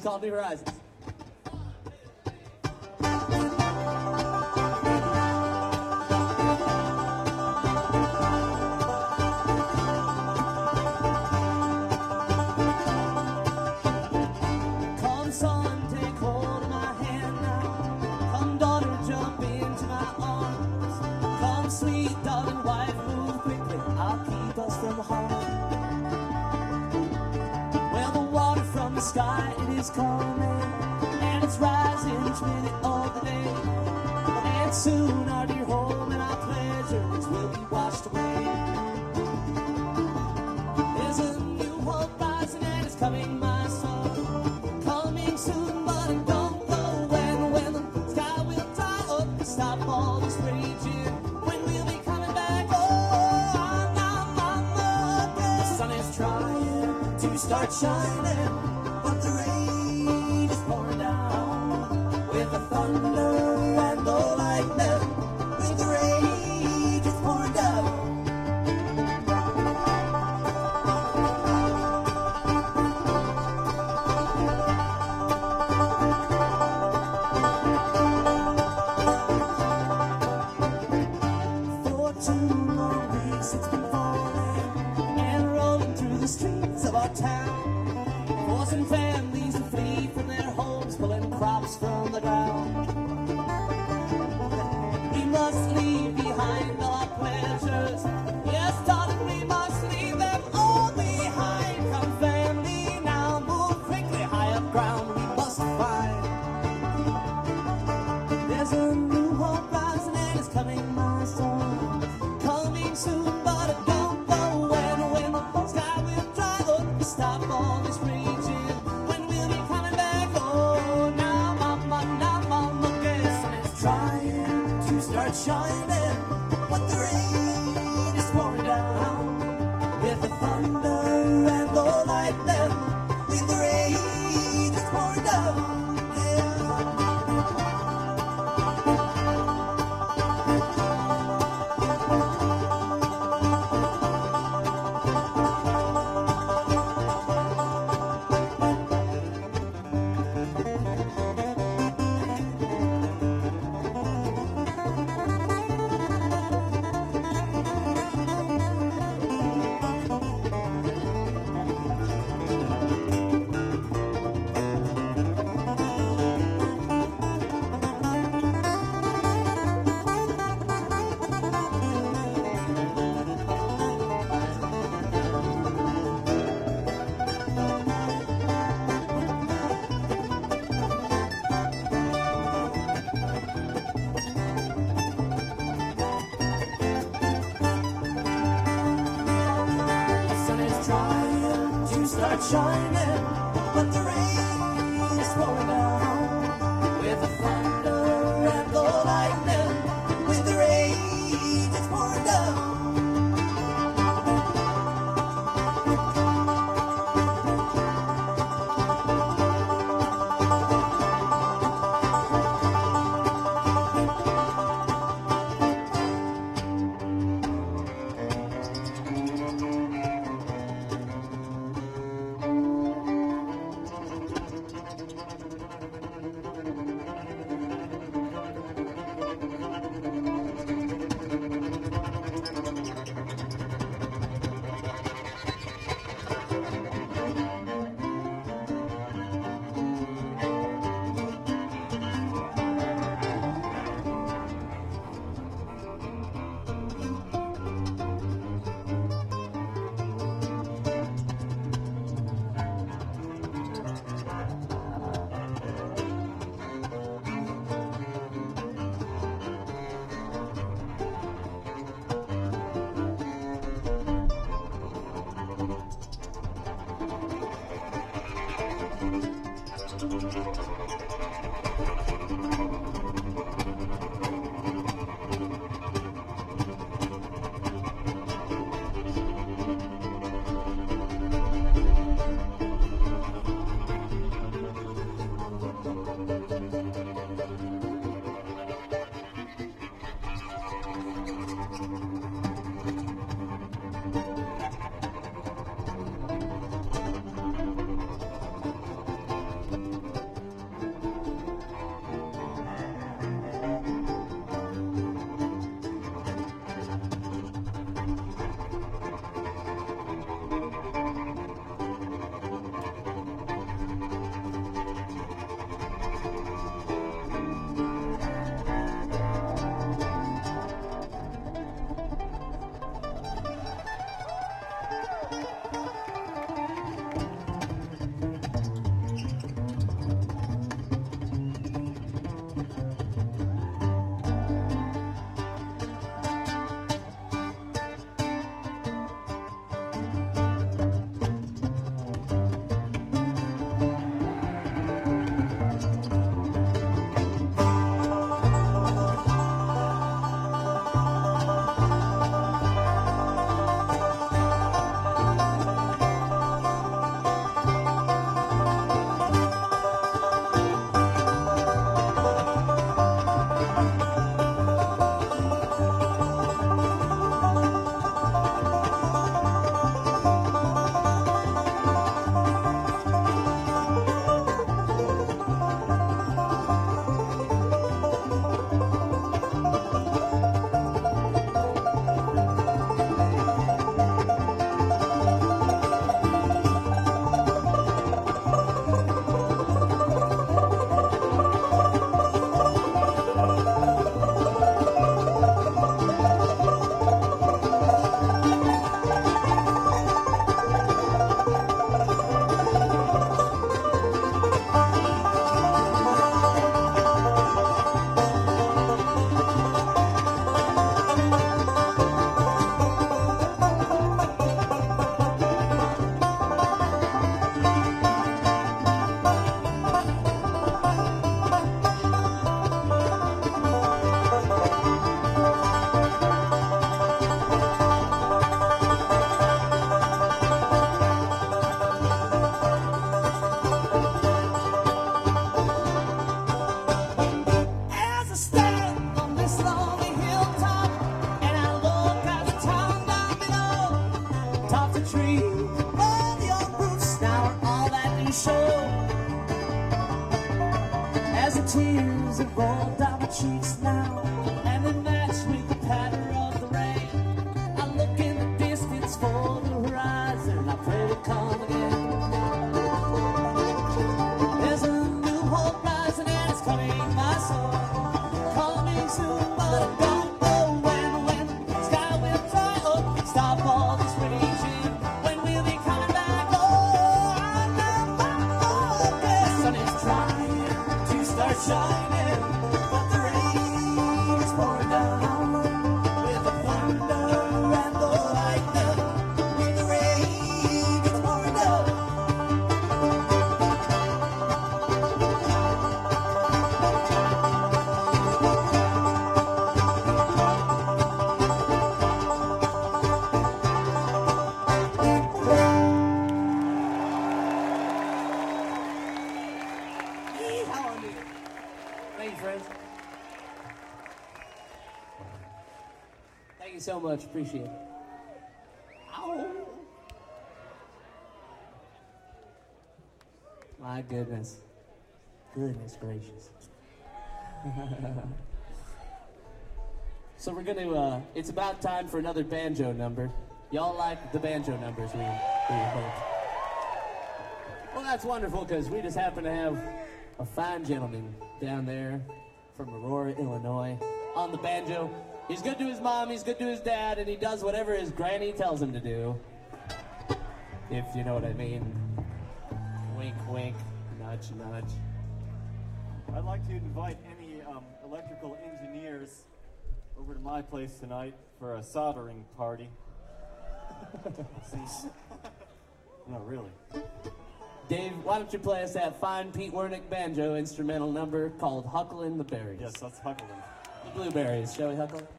It's called New Horizons. Come son, take hold of my hand now. Come daughter, jump into my arms. Come sweet darling wife, move quickly, I'll keep us from harm. Well, the water from the sky, it is coming, and it's rising each minute of the day. And soon our dear home and our pleasures will be washed away. There's a new hope rising and it's coming, my son. Coming soon, but it don't go when the sky will dry up and stop all this raging. When we'll be coming back, oh, mama, the sun is trying to start shining, but the rain is pouring down with the thunder and the lightning, with the rain is pouring down. For 2 long weeks it's been falling and rolling through the streets of our town, forcing families to flee from their homes, pulling crops from the ground. We must leave behind all our pleasures. Yes, darling, we must leave them all behind. Come, family, now move quickly, high up ground we must find. There's a new hope rising and it's coming, my son. Coming soon, but it don't go when the sky will dry up and stop all this raging. When we'll be coming back, oh, now mama, the sun is trying to start shining, but the rain is pouring down with the thunder and the lightning, with the rain is pouring down. Yeah. The sun is trying to start shining, but the rain is pouring down with the thunder and the lightning, with the rain is pouring down. that roll down my cheeks now, and they match with the patter of the rain. I look in the distance for the horizon, I pray to come again. There's a new hope rising and it's coming my soul, coming soon, but I don't know when the sky will dry up, stop all this raging, when we'll be coming back. Oh, I know the sun is trying to start shining, but the rain is pouring down with the thunder and the lightning, when the rain is pouring down. Thank you, friends. Thank you so much. Appreciate it. Ow. My goodness. Goodness gracious. So we're going to, it's about time for another banjo number. Y'all like the banjo numbers we heard. Well, that's wonderful, because we just happen to have a fine gentleman down there from Aurora, Illinois, on the banjo. He's good to his mom, he's good to his dad, and he does whatever his granny tells him to do. If you know what I mean. Wink, wink, nudge, nudge. I'd like to invite any electrical engineers over to my place tonight for a soldering party. See? No, really. Dave, why don't you play us that fine Pete Wernick banjo instrumental number called Hucklin' the Berries? Yes, let's huckle them. The blueberries, shall we huckle?